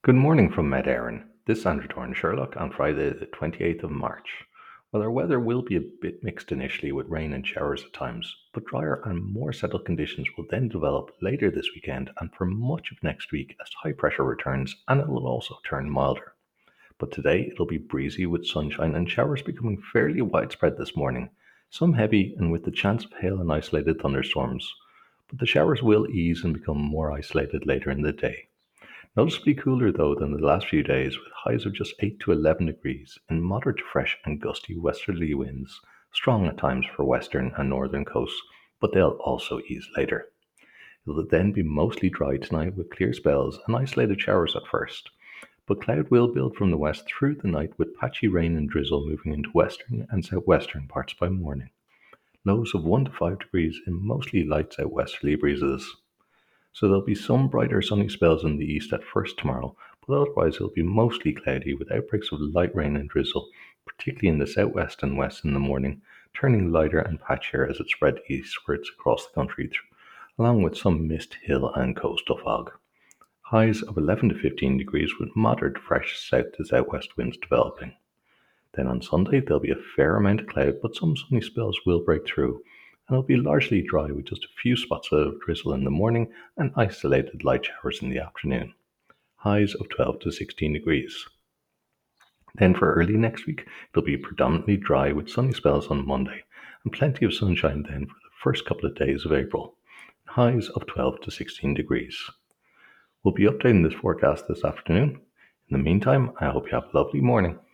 Good morning from Med Erin. This is Andrew Torn Sherlock on Friday, the 28th of March. Well, our weather will be a bit mixed initially with rain and showers at times, but drier and more settled conditions will then develop later this weekend and for much of next week as high pressure returns, and it will also turn milder. But today it'll be breezy with sunshine and showers becoming fairly widespread this morning, some heavy and with the chance of hail and isolated thunderstorms. But the showers will ease and become more isolated later in the day. Noticeably cooler though than the last few days, with highs of just 8 to 11 degrees and moderate to fresh and gusty westerly winds, strong at times for western and northern coasts, but they'll also ease later. It'll then be mostly dry tonight with clear spells and isolated showers at first, but cloud will build from the west through the night with patchy rain and drizzle moving into western and southwestern parts by morning. Lows of 1 to 5 degrees in mostly light southwesterly breezes. So there'll be some brighter sunny spells in the east at first tomorrow, but otherwise it'll be mostly cloudy with outbreaks of light rain and drizzle, particularly in the southwest and west in the morning, turning lighter and patchier as it spreads eastwards across the country, along with some mist, hill and coastal fog. Highs of 11 to 15 degrees with moderate fresh south to southwest winds developing. Then on Sunday there'll be a fair amount of cloud, but some sunny spells will break through, and it'll be largely dry with just a few spots of drizzle in the morning and isolated light showers in the afternoon. Highs of 12 to 16 degrees. Then for early next week, it'll be predominantly dry with sunny spells on Monday, and plenty of sunshine then for the first couple of days of April. Highs of 12 to 16 degrees. We'll be updating this forecast this afternoon. In the meantime, I hope you have a lovely morning.